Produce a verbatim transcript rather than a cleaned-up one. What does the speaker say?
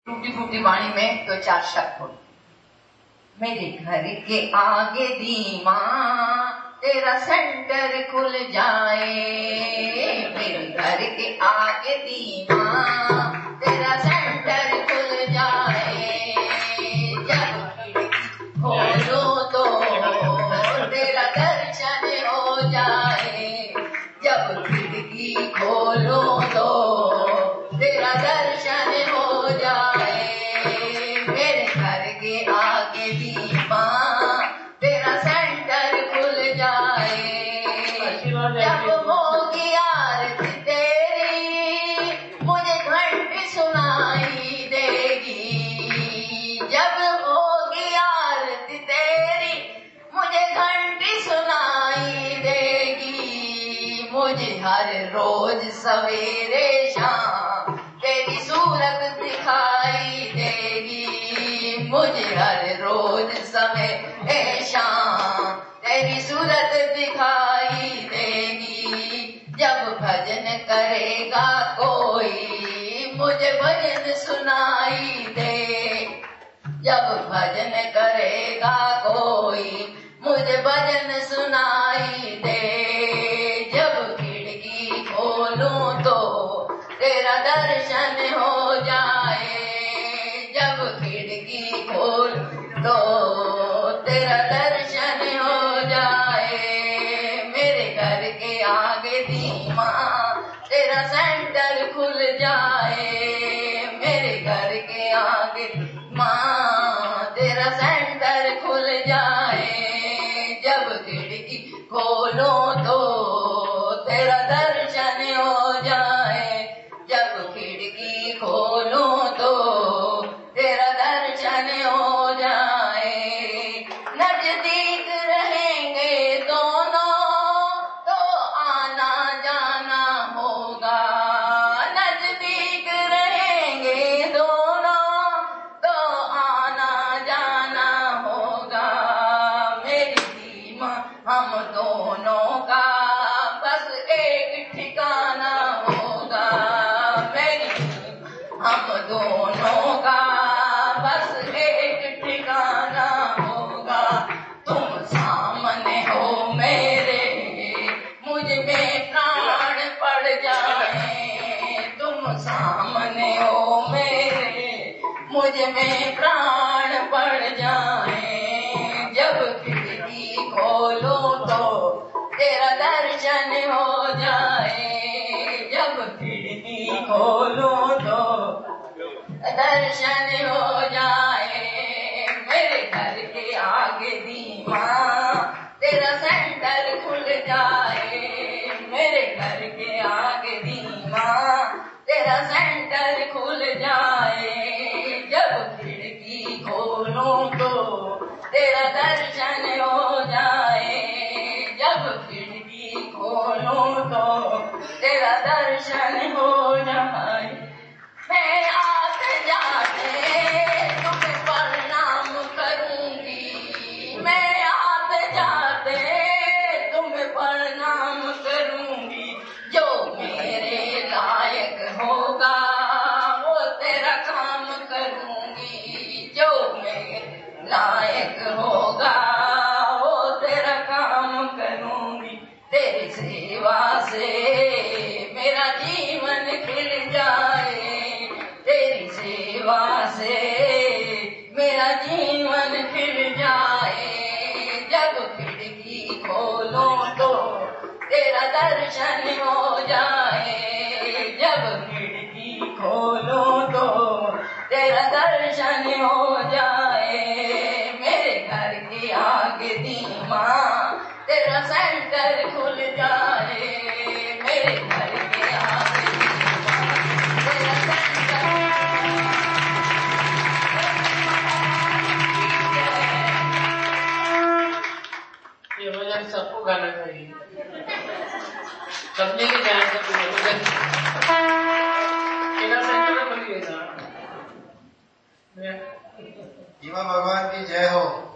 टूटी फूटी वाणी में दो चार शब्द हो। मेरे घर के आगे दीमा तेरा सेंटर खुल जाए, मेरे घर के आगे दीमा तेरा सेंटर खुल जाए, जब खिड़की खोलो तो तेरा दर्शन हो जाए, जब खिड़की खोलो तो तेरा दर्शन हो जाए, मेरे घर के आगे दीमा तेरा सेंटर खुल जाए, जब होगी आरती तेरी मुझे घंटी सुनाई देगी, जब होगी आरती तेरी मुझे घंटी सुनाई देगी, मुझे हर रोज सवेरे शाम तेरी सूरत दिखाई देगी, मुझे हर रोज सवेरे शाम तेरी सूरत दिखाई देगी, जब भजन करेगा कोई मुझे भजन सुनाई दे, जब भजन करेगा कोई मुझे भजन सुनाई दे, जब खिड़की खोलूं तो तेरा दर्शन हो जाए, जब खिड़की खोल तो तेरा दर्शन हो जाए, मेरे घर के आगे दीमा तेरा सेंटर खुल जाए, मेरे घर के आगे माँ तेरा सेंटर खुल जाए, जब खिड़की खोलो तो तेरा दर्शन हो जाए, जब खिड़की खोलो तो तेरा दर्शन हो जाए, नजदीक रहेंगे दोनों तो आना जाना होगा, नजदीक रहेंगे दोनों तो आना जाना होगा, मेरी दीमा हम दोनों का बस एक ठिकाना होगा, मेरी हम दोनों का बस एक ठिकाना होगा, तुम सामने हो मेरे मुझ में प्राण पड़ जाए, तुम सामने हो मेरे मुझ में प्राण पड़ जाए, जब खिड़की खोलो तो तेरा दर्शन हो जाए, जब खिड़की खोलो तो दर्शन हो जाए, मेरे घर के आगे दीमा तेरा सेंटर खुल जाए, मेरे घर के आगे दीमा तेरा सेंटर खुल जाए, जब खिड़की खोलो तो तेरा दर्शन हो जाए, जब खिड़की खोलो तो तेरा दर्शन हो जाए, मैं आते जाते तुम्हें प्रणाम करूंगी, मैं आते जाते तुम्हें प्रणाम करूंगी, जो मेरे लायक होगा वो तेरा काम करूंगी, जो मेरे लायक होगा वो तेरा काम करूंगी, तेरी सेवा से मेरा जीवन खिल जाए, तेरी सेवा से मेरा जीवन खिल जाए, जब खिड़की खोलो तो तेरा दर्शन हो जाए, जब खिड़की खोलो तो तेरा दर्शन हो जाए, मेरे घर के आगे दीमा तेरा सेंटर खुल जाए, मेरे घर के आगे दीमा तेरा सेंटर। ये भजन सबको गाना चाहिए, सबने के ध्यान से भजन तेरा सेंटर खुल गया। भगवान की जय हो।